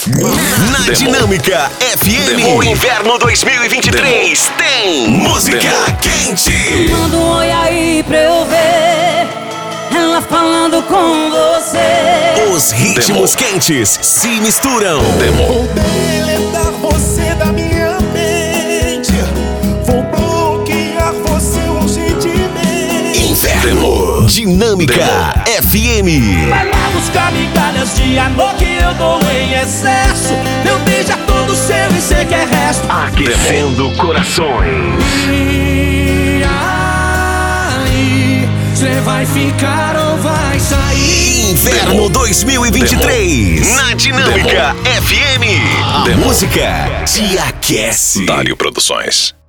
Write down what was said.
Na Dinâmica FM, o Inverno 2023 tem música quente. Manda um oi aí pra eu ver ela falando com você. Os ritmos quentes se misturam. Vou deletar você da minha mente. Vou bloquear você urgentemente. Inverno. Dinâmica FM. Vai lá buscar migalhas de amor que eu dou em excesso. Meu beijo é todo seu e cê quer resto. Aquecendo corações. E aí, cê vai ficar ou vai sair? Inverno 2023. Na Dinâmica FM. A música te aquece. Dário Produções.